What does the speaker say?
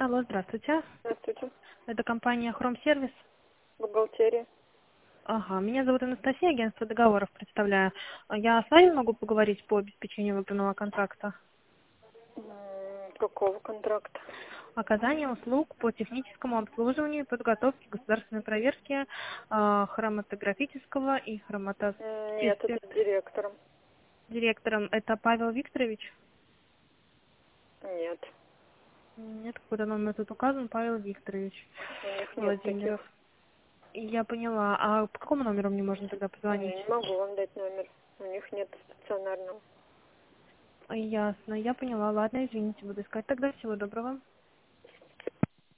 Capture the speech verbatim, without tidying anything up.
Алло, здравствуйте. Здравствуйте. Это компания Chrome Service. Бухгалтерия. Ага, меня зовут Анастасия, агентство договоров представляю. А Я с вами могу поговорить по обеспечению выбранного контракта? М, Какого контракта? Оказание услуг по техническому обслуживанию и подготовке государственной проверки э, хроматографического и хромато... М, Нет, это спецтех- с директором. Директором это Павел Викторович? Нет, Нет, какой-то номер тут указан, Павел Викторович у них нет Владимиров. таких. Я поняла. А по какому номеру мне можно тогда Я позвонить? не могу вам дать номер. У них нет стационарного. Ясно, я поняла. Ладно, извините, буду искать тогда. Всего доброго.